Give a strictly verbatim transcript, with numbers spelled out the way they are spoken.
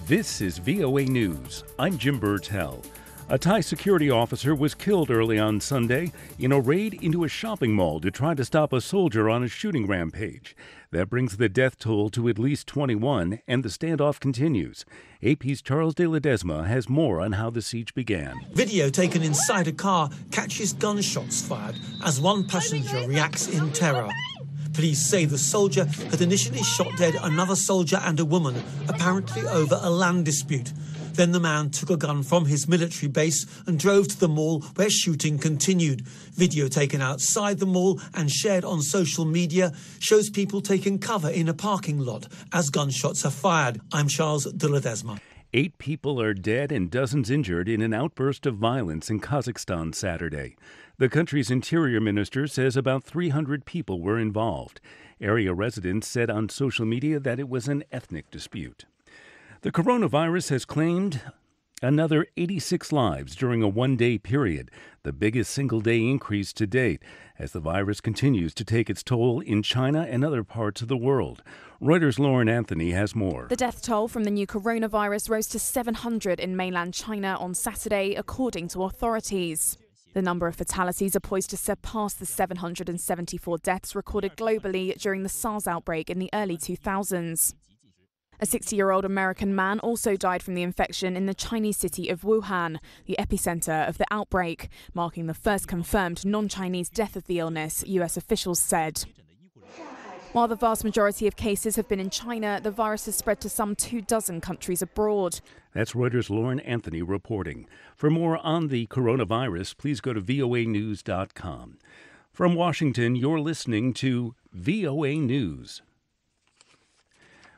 This is V O A News. I'm Jim Burtell. A Thai security officer was killed early on Sunday in a raid into a shopping mall to try to stop a soldier on a shooting rampage. That brings the death toll to at least twenty-one, and the standoff continues. A P's Charles de Ledesma has more on how the siege began. Video taken inside a car catches gunshots fired as one passenger reacts in terror. Police say the soldier had initially shot dead another soldier and a woman, apparently over a land dispute. Then the man took a gun from his military base and drove to the mall where shooting continued. Video taken outside the mall and shared on social media shows people taking cover in a parking lot as gunshots are fired. I'm Charles de Ledesma. Eight people are dead and dozens injured in an outburst of violence in Kazakhstan Saturday. The country's interior minister says about three hundred people were involved. Area residents said on social media that it was an ethnic dispute. The coronavirus has claimed another eighty-six lives during a one-day period, the biggest single-day increase to date, as the virus continues to take its toll in China and other parts of the world. Reuters' Lauren Anthony has more. The death toll from the new coronavirus rose to seven hundred in mainland China on Saturday, according to authorities. The number of fatalities are poised to surpass the seven hundred seventy-four deaths recorded globally during the SARS outbreak in the early two thousands. A sixty-year-old American man also died from the infection in the Chinese city of Wuhan, the epicenter of the outbreak, marking the first confirmed non-Chinese death of the illness, U S officials said. While the vast majority of cases have been in China, the virus has spread to some two dozen countries abroad. That's Reuters' Lauren Anthony reporting. For more on the coronavirus, please go to V O A news dot com. From Washington, you're listening to V O A News.